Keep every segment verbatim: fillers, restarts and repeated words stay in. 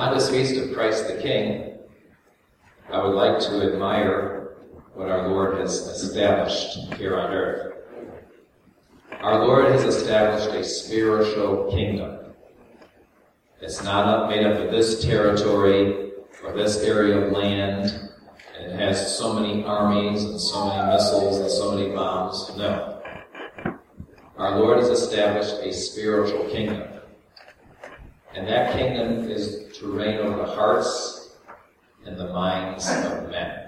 On this feast of Christ the King, I would like to admire what our Lord has established here on earth. Our Lord has established a spiritual kingdom. It's not made up of this territory or this area of land, and it has so many armies and so many missiles and so many bombs. No. Our Lord has established a spiritual kingdom. And that kingdom is to reign over the hearts and the minds of men.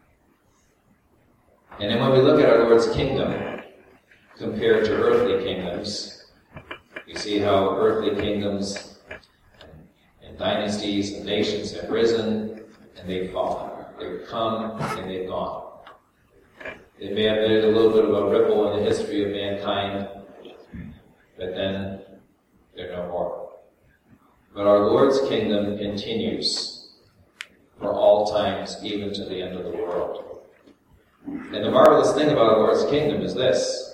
And then when we look at our Lord's kingdom compared to earthly kingdoms, you see how earthly kingdoms and dynasties and nations have risen and they've fallen. They've come and they've gone. They may have been a little bit of a ripple in the history of mankind, but then they're no more. But our Lord's kingdom continues for all times, even to the end of the world. And the marvelous thing about our Lord's kingdom is this.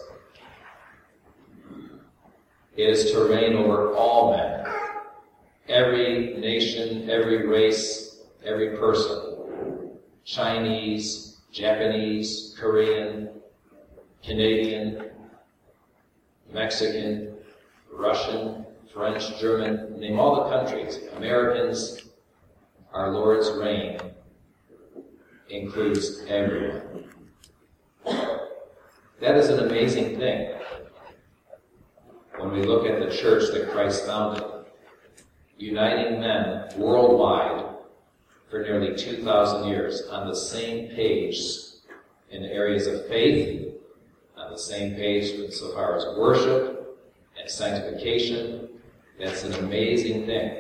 It is to reign over all men. Every nation, every race, every person. Chinese, Japanese, Korean, Canadian, Mexican, Russian, French, German, name all the countries, Americans. Our Lord's reign includes everyone. That is an amazing thing when we look at the church that Christ founded, uniting men worldwide for nearly two thousand years on the same page in areas of faith, on the same page insofar as worship and sanctification. That's an amazing thing.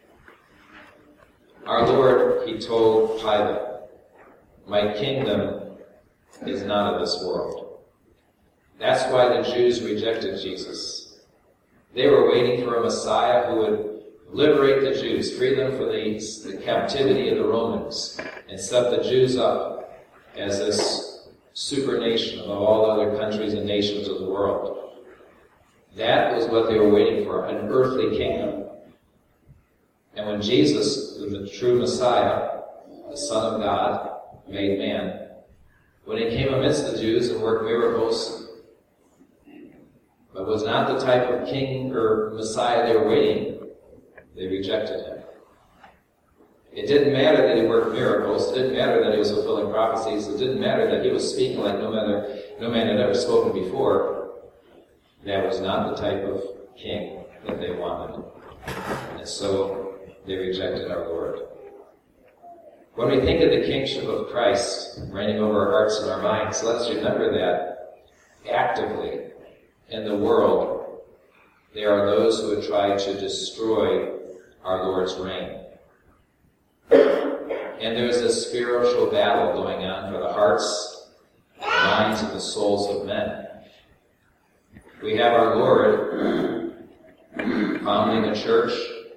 Our Lord, he told Pilate, my kingdom is not of this world. That's why the Jews rejected Jesus. They were waiting for a Messiah who would liberate the Jews, free them from the, the captivity of the Romans, and set the Jews up as this super nation above all other countries and nations of the world. That was what they were waiting for, an earthly kingdom. And when Jesus, the true Messiah, the Son of God, made man, when he came amidst the Jews and worked miracles, but was not the type of king or Messiah they were waiting, they rejected him. It didn't matter that he worked miracles. It didn't matter that he was fulfilling prophecies. It didn't matter that he was speaking like no man, no man had ever spoken before. That was not the type of king that they wanted. And so they rejected our Lord. When we think of the kingship of Christ reigning over our hearts and our minds, let's remember that actively in the world, there are those who would try to destroy our Lord's reign. And there's a spiritual battle going on for the hearts, the minds, and the souls of men. We have our Lord founding a church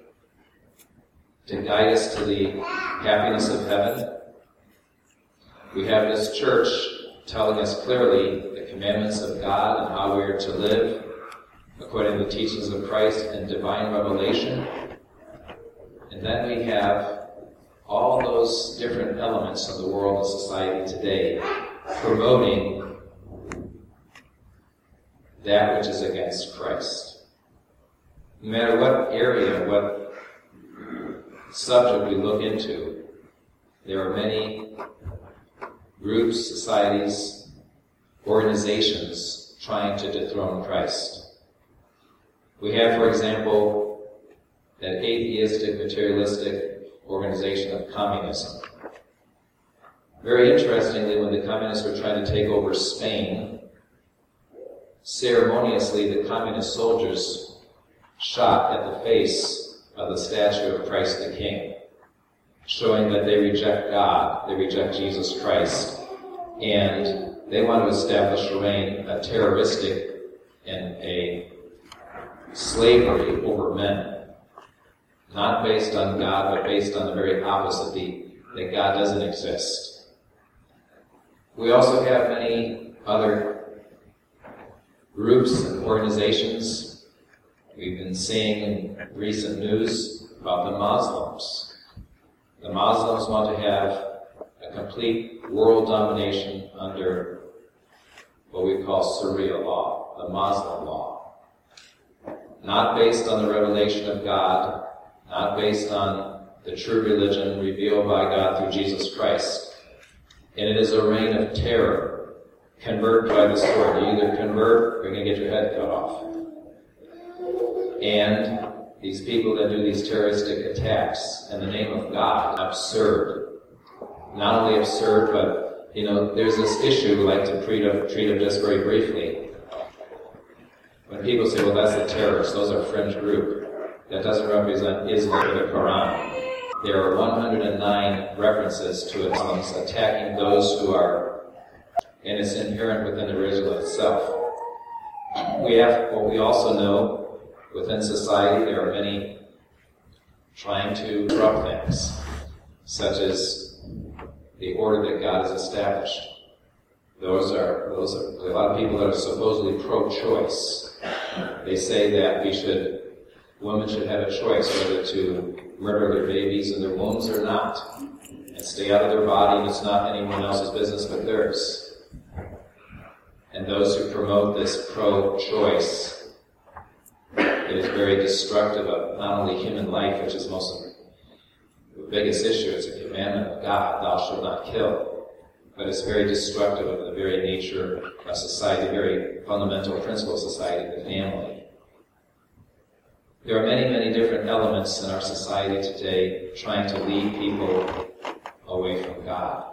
to guide us to the happiness of heaven. We have this church telling us clearly the commandments of God and how we are to live according to the teachings of Christ and divine revelation. And then we have all those different elements of the world and society today promoting that which is against Christ. No matter what area, what subject we look into, there are many groups, societies, organizations trying to dethrone Christ. We have, for example, that atheistic, materialistic organization of communism. Very interestingly, when the communists were trying to take over Spain, ceremoniously the communist soldiers shot at the face of the statue of Christ the King, showing that they reject God, they reject Jesus Christ, and they want to establish a reign, a terroristic and a slavery over men, not based on God, but based on the very opposite, the, that God doesn't exist. We also have many other groups and organizations. We've been seeing in recent news about the Muslims The Muslims want to have a complete world domination under what we call Sharia law, the Muslim law. Not based on the revelation of God, not based on the true religion revealed by God through Jesus Christ. And it is a reign of terror. Convert by the sword. You either convert or you're going to get your head cut off. And these people that do these terroristic attacks in the name of God, absurd. Not only absurd, but, you know, there's this issue we like to treat of, treat of just very briefly. When people say, well, that's the terrorists, those are a fringe group. That doesn't represent Islam or the Quran. There are one hundred nine references to Muslims attacking those who are, and it's inherent within the religion itself. We have, what we also know, within society there are many trying to disrupt things, such as the order that God has established. Those are, those are a lot of people that are supposedly pro-choice. They say that we should, women should have a choice whether to murder their babies in their wombs or not, and stay out of their body, and it's not anyone else's business but theirs. And those who promote this pro-choice, it is very destructive of not only human life, which is most of the biggest issue, it's a commandment of God, thou shalt not kill, but it's very destructive of the very nature of society, the very fundamental principle of society, the family. There are many, many different elements in our society today trying to lead people away from God.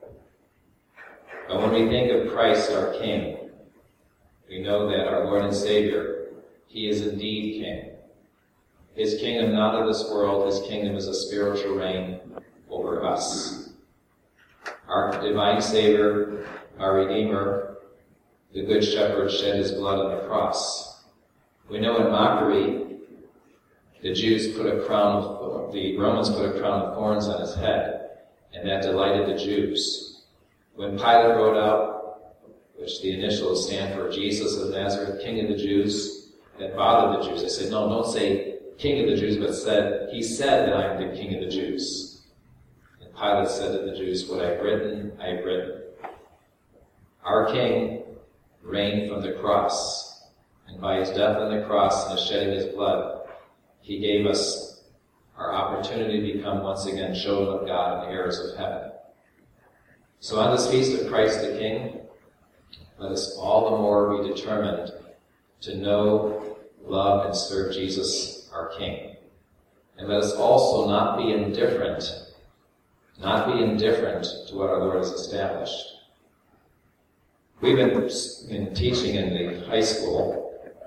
But when we think of Christ, our King, we know that our Lord and Savior, He is indeed King. His kingdom not of this world, His kingdom is a spiritual reign over us. Our divine Savior, our Redeemer, the Good Shepherd, shed His blood on the cross. We know in mockery, the Jews put a crown of, the Romans put a crown of thorns on His head, and that delighted the Jews. When Pilate wrote out, which the initials stand for Jesus of Nazareth, King of the Jews, that bothered the Jews. They said, no, don't say King of the Jews, but said, He said that I am the King of the Jews. And Pilate said to the Jews, what I've written, I have written. Our King reigned from the cross, and by His death on the cross and the shedding of His blood, He gave us our opportunity to become once again children of God and heirs of heaven. So on this feast of Christ the King, let us all the more be determined to know, love, and serve Jesus, our King. And let us also not be indifferent, not be indifferent to what our Lord has established. We've been, been teaching in the high school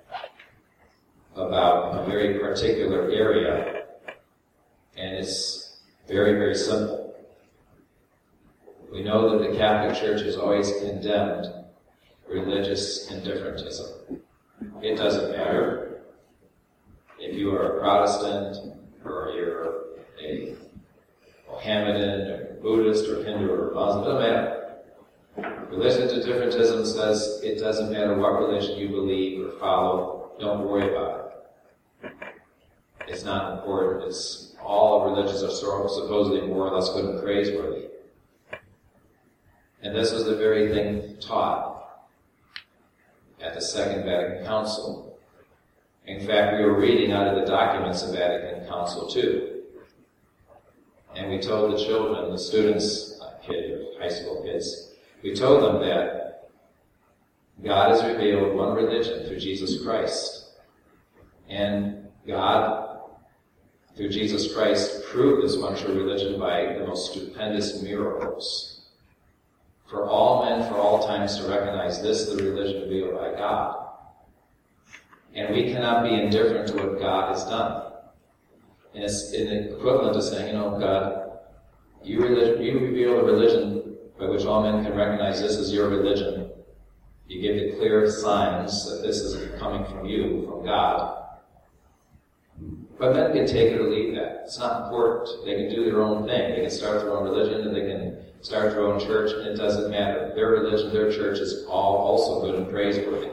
about a very particular area, and it's very, very simple. We know that the Catholic Church has always condemned religious indifferentism. It doesn't matter if you are a Protestant, or you're a Mohammedan, or Buddhist, or Hindu, or Muslim, it doesn't matter. Religious indifferentism says it doesn't matter what religion you believe or follow, don't worry about it. It's not important. It's all religions are supposedly more or less good and praiseworthy. And this was the very thing taught at the Second Vatican Council. In fact, we were reading out of the documents of Vatican Council two. And we told the children, the students, kids, high school kids, we told them that God has revealed one religion through Jesus Christ. And God, through Jesus Christ, proved this one true religion by the most stupendous miracles. For all men, for all times, to recognize this is the religion revealed by God. And we cannot be indifferent to what God has done. And it's an equivalent to saying, you know, God, you, religion, you reveal a religion by which all men can recognize this is your religion. You give the clear signs that this is coming from you, from God. But men can take it or leave that. It's not important. They can do their own thing. They can start their own religion, and they can start their own church, and it doesn't matter. Their religion, their church is all also good and praiseworthy.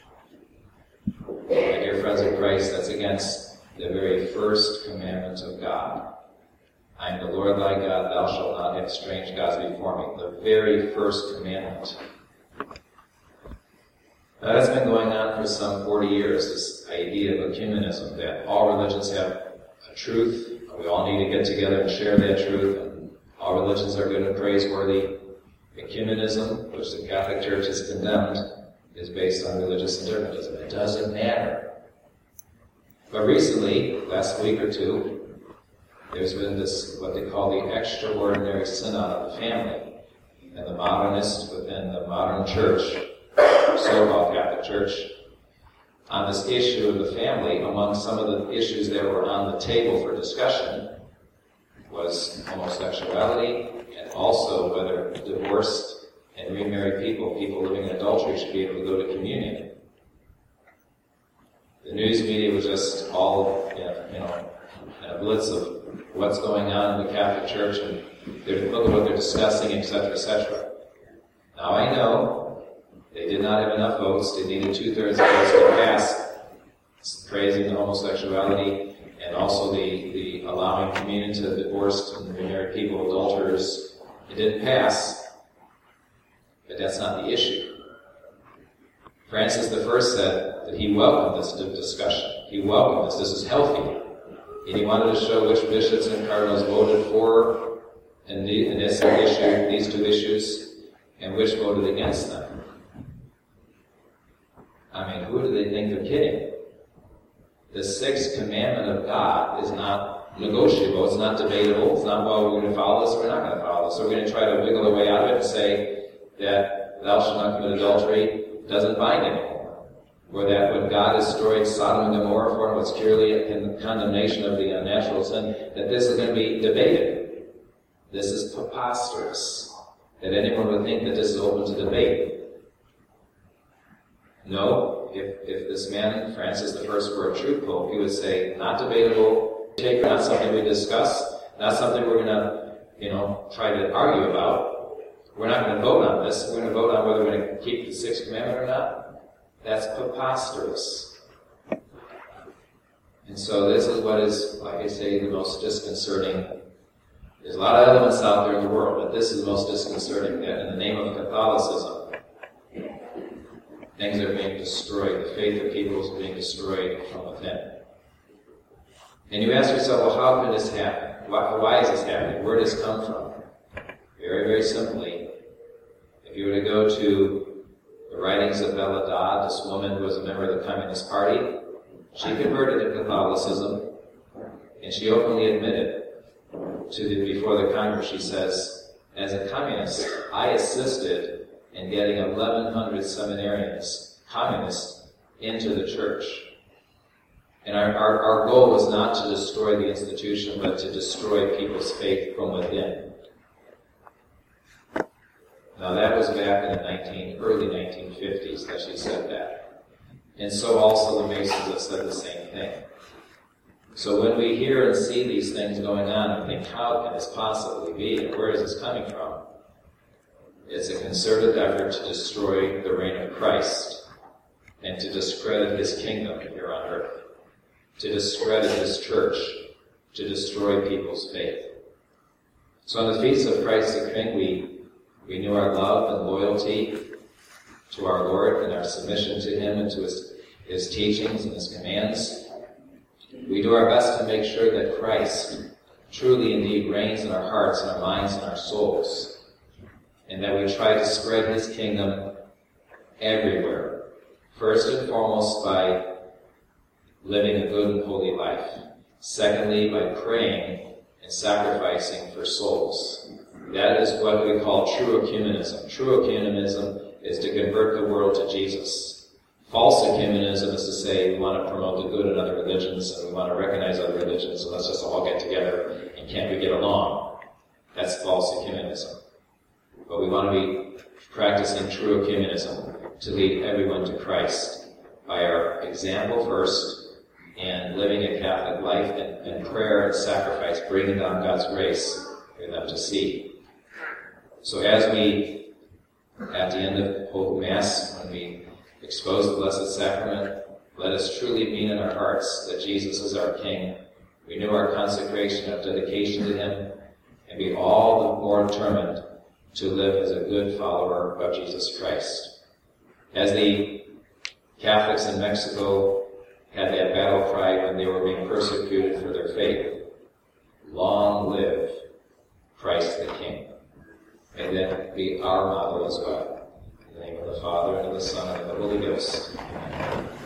My dear friends in Christ, that's against the very first commandment of God. I am the Lord thy thou shalt not have strange gods before me. The very first commandment. Now, that's been going on for some forty years, this idea of ecumenism, that all religions have a truth, we all need to get together and share that truth, and all religions are good and praiseworthy. Ecumenism, which the Catholic Church has condemned, is based on religious interpretism. It doesn't matter. But recently, last week or two, there's been this, what they call the extraordinary synod of the family, and the modernists within the modern church, so-called Catholic Church, on this issue of the family. Among some of the issues that were on the table for discussion was homosexuality, and also whether divorced and remarried people, people living in adultery, should be able to go to communion. The news media was just all, you know, in a blitz of what's going on in the Catholic Church, and they're, look at what they're discussing, et cetera, et cetera. Now I know they did not have enough votes. They needed two-thirds of votes to pass praising the homosexuality and also the, the allowing communion to divorced and remarried people, adulterers. It didn't pass, but that's not the issue. Francis the First said that he welcomed this discussion. He welcomed this. This is healthy. And he wanted to show which bishops and cardinals voted for in, the, in this issue, these two issues, and which voted against them. I mean, who do they think they're kidding? The sixth commandment of God is not negotiable. It's not debatable. It's not, well, we're going to follow this or we're not going to follow this. So we're going to try to wiggle our way out of it and say that thou shalt not commit adultery doesn't bind anymore. Or that when God destroyed Sodom and Gomorrah for what's purely in the condemnation of the unnatural sin, that this is going to be debated. This is preposterous. That anyone would think that this is open to debate. No, if, if this man, Francis the First, were a true pope, he would say, not debatable, take not something we discuss, not something we're going to, you know, try to argue about. We're not going to vote on this. We're going to vote on whether we're going to keep the sixth commandment or not. That's preposterous. And so this is what is, like I say, the most disconcerting. There's a lot of elements out there in the world, but this is the most disconcerting, that in the name of Catholicism, things are being destroyed. The faith of people is being destroyed from within. And you ask yourself, well, how can this happen? Why, why is this happening? Where does this come from? Very, very simply, if you were to go to the writings of Bella Dodd, this woman who was a member of the Communist Party, she converted to Catholicism, and she openly admitted to the, before the Congress, she says, as a communist, I assisted in getting eleven hundred seminarians, communists, into the church. And our, our, our goal was not to destroy the institution, but to destroy people's faith from within. Now that was back in the nineteen, early nineteen fifties that she said that. And so also the Masons have said the same thing. So when we hear and see these things going on and think, how can this possibly be, and where is this coming from? It's a concerted effort to destroy the reign of Christ and to discredit his kingdom here on earth, to discredit his church, to destroy people's faith. So on the feast of Christ the King, we renew our love and loyalty to our Lord and our submission to him and to his, his teachings and his commands. We do our best to make sure that Christ truly indeed reigns in our hearts and our minds and our souls, and that we try to spread his kingdom everywhere, first and foremost by living a good and holy life, secondly by praying and sacrificing for souls. That is what we call true ecumenism. True ecumenism is to convert the world to Jesus. False ecumenism is to say we want to promote the good in other religions and we want to recognize other religions, and let's just all get together and can't we get along? That's false ecumenism. But we want to be practicing true ecumenism to lead everyone to Christ by our example first and living a Catholic life and, and prayer and sacrifice, bringing down God's grace for them to see. So as we, at the end of Holy Mass, when we expose the Blessed Sacrament, let us truly mean in our hearts that Jesus is our King. Renew our consecration, our dedication to him, and be all the more determined to live as a good follower of Jesus Christ. As the Catholics in Mexico had that battle cry when they were being persecuted for their faith, long live Christ the King. May that be our motto as well. In the name of the Father, and of the Son, and of the Holy Ghost. Amen.